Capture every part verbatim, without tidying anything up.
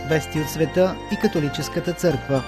Вести от света и католическата църква.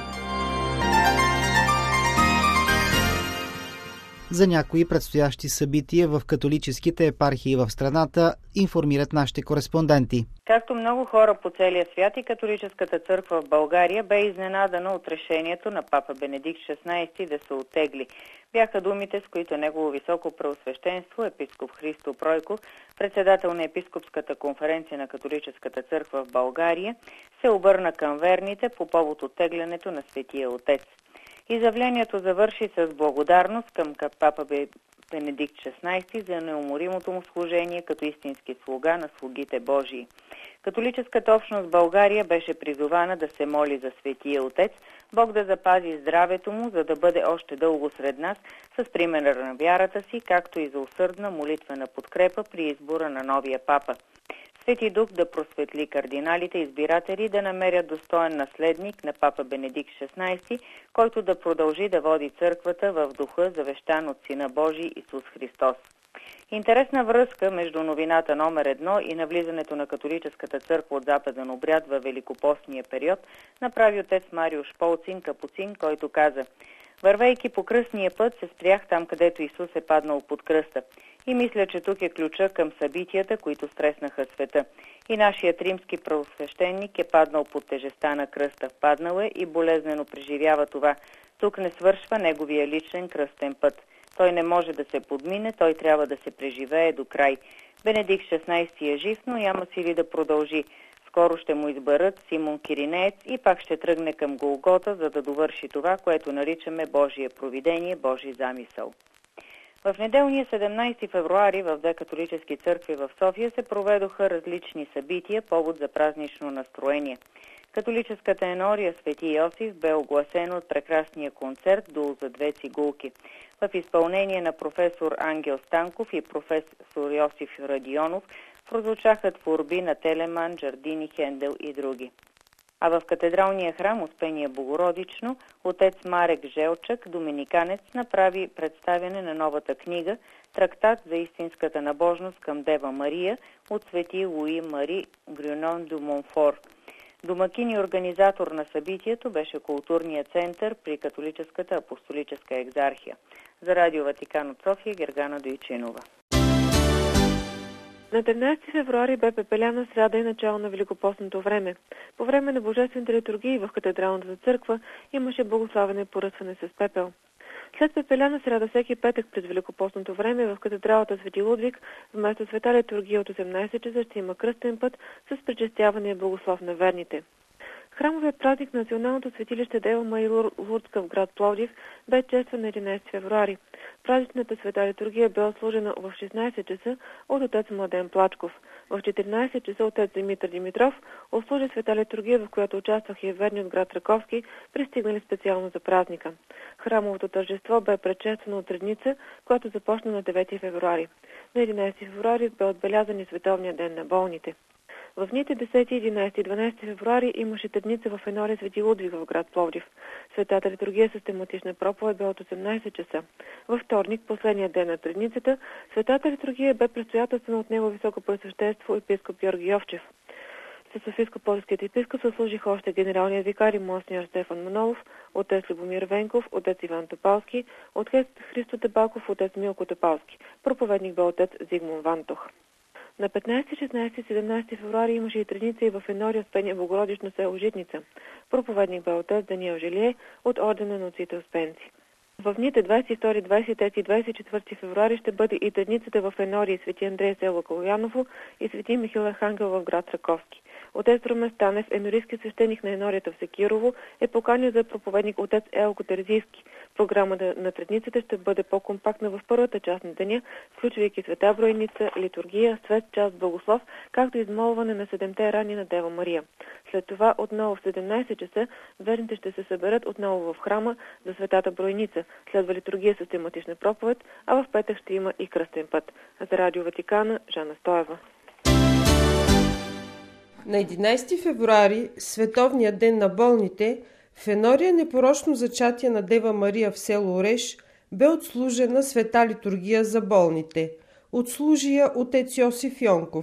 За някои предстоящи събития в католическите епархии в страната информират нашите кореспонденти. Както много хора по целия свят, и католическата църква в България бе изненадана от решението на папа Бенедикт шестнайсети да се оттегли. Бяха думите, с които негово високо преосвещенство, епископ Христо Пройков, председател на епископската конференция на католическата църква в България, се обърна към верните по повод оттеглянето на Светия Отец. Изявлението завърши с благодарност към папа Бенедикт шестнайсети за неуморимото му служение като истински слуга на слугите Божии. Католическата общност в България беше призована да се моли за Светия Отец, Бог да запази здравето му, за да бъде още дълго сред нас с примера на вярата си, както и за усърдна молитвена подкрепа при избора на новия папа. Свети Дух да просветли кардиналите избиратели да намерят достоен наследник на папа Бенедикт шестнайсети, който да продължи да води църквата в духа, завещан от Сина Божий Исус Христос. Интересна връзка между новината номер едно и навлизането на католическата църква от западен обряд във великопостния период направи отец Мариуш Полцин Капуцин, който каза: „Вървейки по кръстния път, се спрях там, където Исус е паднал под кръста. И мисля, че тук е ключа към събитията, които стреснаха света. И нашият римски правосвещеник е паднал под тежестта на кръста. Паднал е и болезнено преживява това. Тук не свършва неговия личен кръстен път. Той не може да се подмине, той трябва да се преживее до край. Бенедикт шестнайсети е жив, но няма сили да продължи. Скоро ще му изберат Симон Киринеец и пак ще тръгне към Голгота, за да довърши това, което наричаме Божие провидение, Божий замисъл“. В неделния седемнайсети февруари в две католически църкви в София се проведоха различни събития, повод за празнично настроение. Католическата енория Свети Йосиф бе огласена от прекрасния концерт «Дул за две цигулки» в изпълнение на професор Ангел Станков и професор Йосиф Радионов. Прозвучаха творби на Телеман, Джардини, Хендел и други. А в катедралния храм Успение Богородично отец Марек Желчак, доминиканец, направи представяне на новата книга «Трактат за истинската набожност към Дева Мария» от свети Луи Мари Грюнон до Монфор. Домакин и организатор на събитието беше културният център при Католическата апостолическа екзархия. За Радио Ватикан от София, Гергана Дойчинова. На тринайсети февруари бе пепеляна сряда и начало на Великопостното време. По време на божествените литургии в катедралната църква имаше благославене поръсване с пепел. След пепеляна сряда всеки петък през Великопостното време в катедралата Свети Лудвиг вместо света литургия от осемнайсет часа ще има кръстен път с причестяване и благослов на верните. Храмовият празник на Националното светилище Дева Мария Лурдска в град Пловдив бе честван на единайсети февруари. Празничната света литургия бе отслужена в шестнайсет часа от отец Младен Плачков. В четиринайсет часа отец Димитър Димитров отслужи света литургия, в която участваха и верни от град Раковски, пристигнали специално за празника. Храмовото тържество бе предшествано от редница, която започна на девети февруари. На единайсети февруари бе отбелязан и Световния ден на болните. В дните десети, единайсети и дванайсети февруари имаше тъдница в енория Свети Лудвиг в град Пловдив. Светата литургия с тематична проповед бе от осемнайсет часа. Във вторник, последния ден на тъдницата, светата литургия бе предстоятелствена от него високо пресвещенство епископ Георги Йовчев. Със Софийско-Полският епископ съслужиха още генералният викар монсеньор Стефан Манолов, отец Любомир Венков, отец Иван Топалски, отец Христо Табаков, отец Милко Топалски. Проповедник бе отец Зигмун Вантох. На петнайсети, шестнайсети и седемнайсети февруари имаше и традиция и в енория Успение Богородично село Житница. Проповедник бе отец Даниел Желие от ордена на отците Успенци. В дните двайсет и втори, двайсет и трети и двайсет и четвърти февруари ще бъде и тъдницата в енория Свети Андрей село Калояново и Свети Михаил Архангел в град Раковски. Отец Румен Станев, енорийски свещеник на енорията в Секирово, е поканил за проповедник отец Елко Терзийски. Програмата на тредницата ще бъде по-компактна в първата част на деня, включвайки света бройница, литургия, свет, час, благослов, както и измолване на седемте рани на Дева Мария. След това отново в седемнайсет часа верните ще се съберат отново в храма за светата бройница. Следва литургия с тематична проповед, а в петък ще има и кръстен път. За Радио Ватикана, Жана Стоева. На единайсети февруари, Световния ден на болните, в енория Непорочно зачатие на Дева Мария в село Ореш бе отслужена света литургия за болните. Отслужи я отец Йосиф Йонков.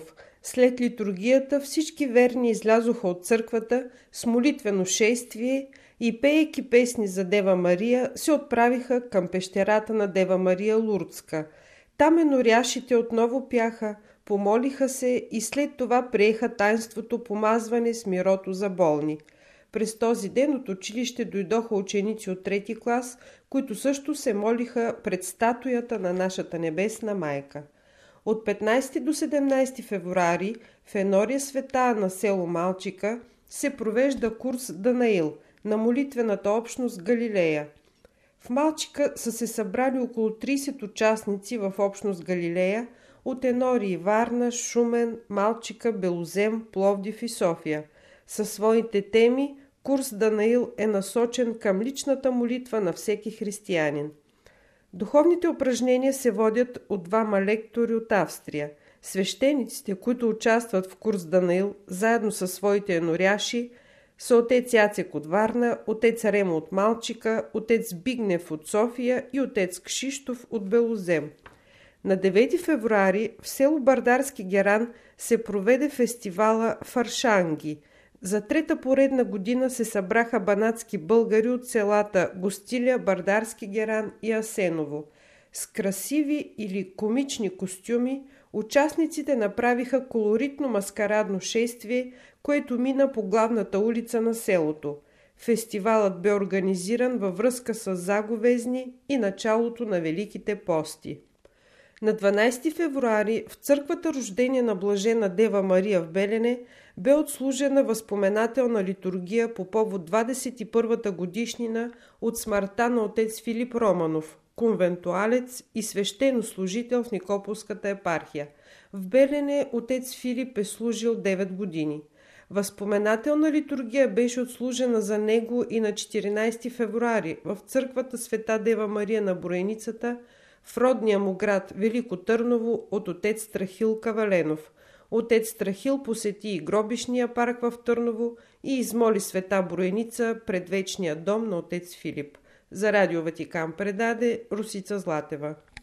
След литургията всички верни излязоха от църквата с молитвено шествие и, пеейки песни за Дева Мария, се отправиха към пещерата на Дева Мария Лурдска. Там еноряшите отново пяха, помолиха се и след това приеха таинството помазване с мирото за болни. През този ден от училище дойдоха ученици от трети клас, които също се молиха пред статуята на нашата небесна майка. От петнайсети до седемнайсети февруари в Енория Света на село Малчика се провежда курс Данаил на молитвената общност Галилея. В Малчика са се събрали около трийсет участници в общност Галилея от Енории, Варна, Шумен, Малчика, Белозем, Пловдив и София. Със своите теми курс Данаил е насочен към личната молитва на всеки християнин. Духовните упражнения се водят от двама лектори от Австрия. Свещениците, които участват в курс Данаил, заедно със своите еноряши, са отец Яцек от Варна, отец Ремо от Малчика, отец Бигнев от София и отец Кшиштов от Белозем. На девети февруари в село Бардарски геран се проведе фестивала Фаршанги. За трета поредна година се събраха банатски българи от селата Гостиля, Бардарски геран и Асеново. С красиви или комични костюми участниците направиха колоритно маскарадно шествие, което мина по главната улица на селото. Фестивалът бе организиран във връзка с Заговезни и началото на Великите пости. На дванайсети февруари в църквата Рождение на Блажена Дева Мария в Белене бе отслужена възпоменателна литургия по повод двадесет и първата годишнина от смъртта на отец Филип Романов, конвентуалец и свещенослужител в Никополската епархия. В Белене отец Филип е служил девет години. Възпоменателна литургия беше отслужена за него и на четиринайсети февруари в църквата Света Дева Мария на Броеницата в родния му град Велико Търново от отец Страхил Каваленов. Отец Страхил посети и гробишния парк в Търново и измоли Света Броеница пред вечния дом на отец Филип. За Радио Ватикан предаде Русица Златева.